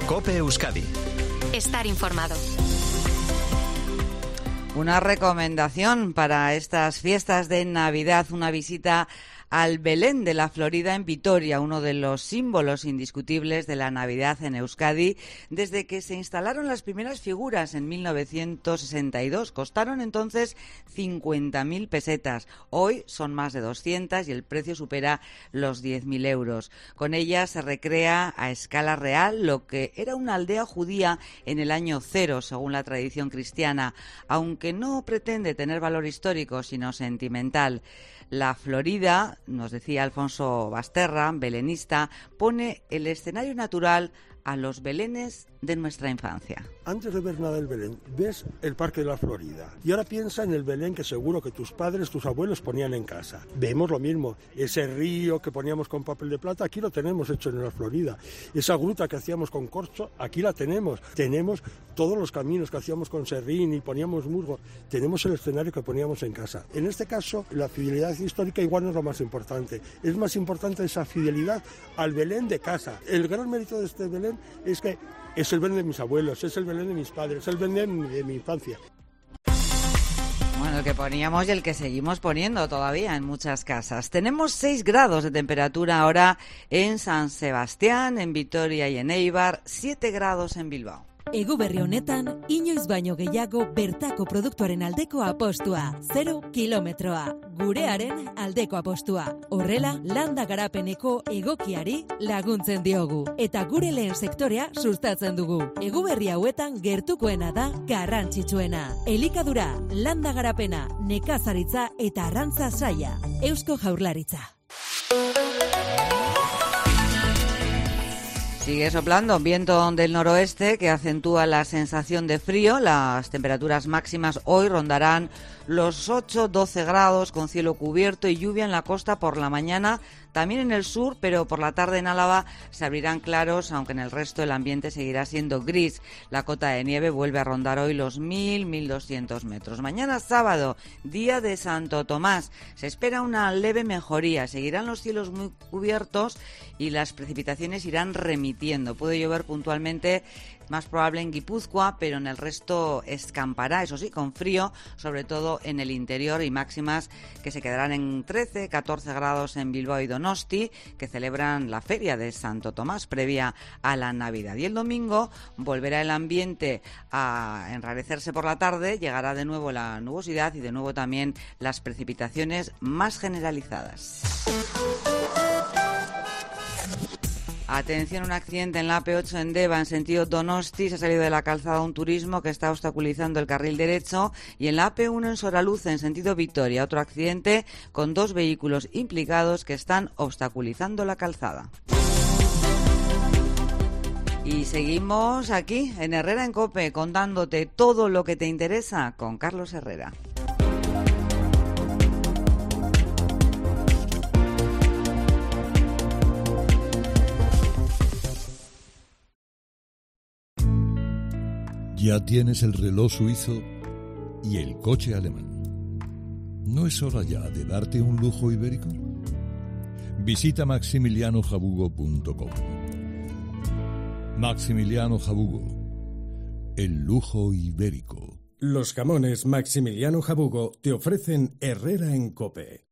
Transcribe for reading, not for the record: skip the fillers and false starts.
COPE Euskadi. Estar informado. Una recomendación para estas fiestas de Navidad, una visita al Belén de la Florida en Vitoria, uno de los símbolos indiscutibles de la Navidad en Euskadi, desde que se instalaron las primeras figuras en 1962. Costaron entonces 50.000 pesetas. Hoy son más de 200 y el precio supera los 10.000 euros. Con ellas se recrea a escala real lo que era una aldea judía en el año 0, según la tradición cristiana, aunque no pretende tener valor histórico, sino sentimental. La Florida, nos decía Alfonso Basterra, belenista, pone el escenario natural a los belenes de nuestra infancia. Antes de ver nada del Belén, ves el Parque de la Florida. Y ahora piensa en el Belén que seguro que tus padres, tus abuelos ponían en casa. Vemos lo mismo, ese río que poníamos con papel de plata, aquí lo tenemos hecho en la Florida. Esa gruta que hacíamos con corcho, aquí la tenemos. Tenemos todos los caminos que hacíamos con serrín y poníamos musgo. Tenemos el escenario que poníamos en casa. En este caso, la fidelidad histórica igual no es lo más importante. Es más importante esa fidelidad al Belén de casa. El gran mérito de este Belén es que es el Belén de mis abuelos, es el Belén de mis padres, es el Belén de mi infancia. Bueno, el que poníamos y el que seguimos poniendo todavía en muchas casas. Tenemos 6 grados de temperatura ahora en San Sebastián, en Vitoria y en Eibar, 7 grados en Bilbao. Eguberri honetan, inoiz baino gehiago bertako produktuaren aldeko apostua. 0 kilometroa. Gurearen aldeko apostua. Horrela, landa garapeneko egokiari laguntzen diogu. Eta gure lehen sektorea sustatzen dugu. Eguberri hauetan gertukoena da garrantzitsuena. Elikadura, landa garapena, nekazaritza eta arrantza saila. Eusko Jaurlaritza. Sigue soplando viento del noroeste que acentúa la sensación de frío. Las temperaturas máximas hoy rondarán los 8-12 grados con cielo cubierto y lluvia en la costa por la mañana, también en el sur, pero por la tarde en Álava se abrirán claros, aunque en el resto el ambiente seguirá siendo gris. La cota de nieve vuelve a rondar hoy los 1.000-1.200 metros. Mañana sábado, día de Santo Tomás, se espera una leve mejoría. Seguirán los cielos muy cubiertos y las precipitaciones irán remitiendo. Puede llover puntualmente, más probable en Guipúzcoa, pero en el resto escampará, eso sí, con frío, sobre todo en el interior, y máximas que se quedarán en 13-14 grados en Bilbao y Donosti, que celebran la feria de Santo Tomás previa a la Navidad. Y el domingo volverá el ambiente a enrarecerse por la tarde, llegará de nuevo la nubosidad y de nuevo también las precipitaciones más generalizadas. Atención, un accidente en la AP8 en Deva, en sentido Donosti. Se ha salido de la calzada un turismo que está obstaculizando el carril derecho. Y en la AP1 en Soraluce, en sentido Vitoria, otro accidente con 2 vehículos implicados que están obstaculizando la calzada. Y seguimos aquí, en Herrera en COPE, contándote todo lo que te interesa con Carlos Herrera. Ya tienes el reloj suizo y el coche alemán. ¿No es hora ya de darte un lujo ibérico? Visita maximilianojabugo.com. Maximiliano Jabugo, el lujo ibérico. Los jamones Maximiliano Jabugo te ofrecen Herrera en COPE.